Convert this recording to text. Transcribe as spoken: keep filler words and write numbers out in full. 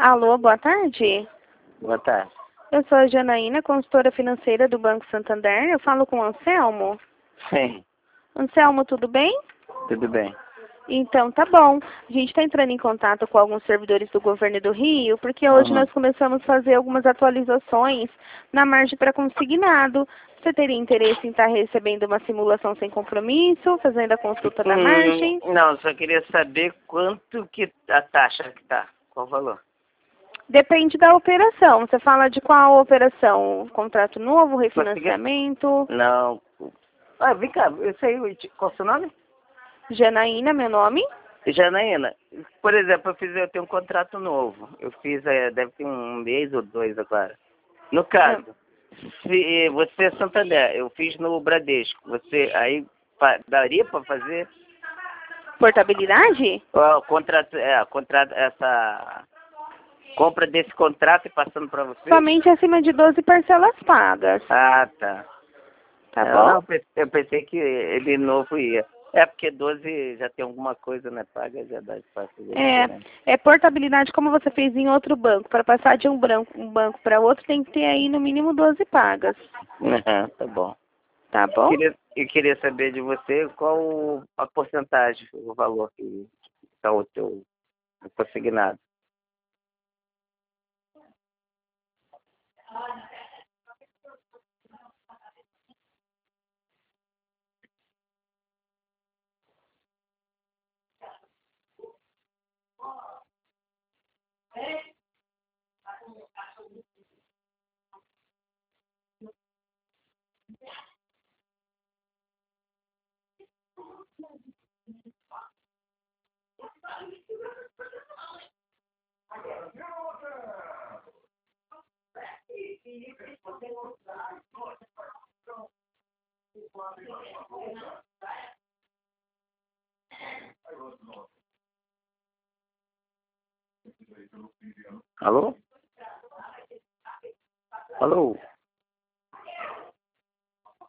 Alô, boa tarde. Boa tarde. Eu sou a Janaína, consultora financeira do Banco Santander. Eu falo com o Anselmo. Sim, Anselmo, tudo bem? tudo bem. Então, tá bom. A gente está entrando em contato com alguns servidores do governo do Rio, porque hoje Uhum. nós começamos a fazer algumas atualizações na margem para consignado. Você teria interesse em estar recebendo uma simulação sem compromisso, fazendo a consulta na margem? Hum, não, só queria saber quanto que a taxa que tá. Qual o valor? Depende da operação. Você fala de qual operação? Contrato novo, refinanciamento? Não. Ah, vem cá, eu sei, qual é o seu nome? Janaína, meu nome? Janaína, por exemplo, eu fiz, eu tenho um contrato novo. Eu fiz, é, deve ter um mês ou dois agora. No caso, se você é Santander, eu fiz no Bradesco, você aí pa- daria para fazer Portabilidade? o contrato, é, contrato, essa compra desse contrato e passando para você? Somente acima de doze parcelas pagas. Ah, tá. Tá É, bom? não, eu pensei eu pensei que ele novo ia. É porque doze já tem alguma coisa, né? Paga, já dá para fazer diferente. É, é portabilidade como você fez em outro banco. Para passar de um, branco, um banco para outro tem que ter aí no mínimo doze pagas. Aham, tá bom. Tá Eu bom? queria, eu queria saber de você qual a porcentagem, o valor que está o teu o consignado. Alô? Alô?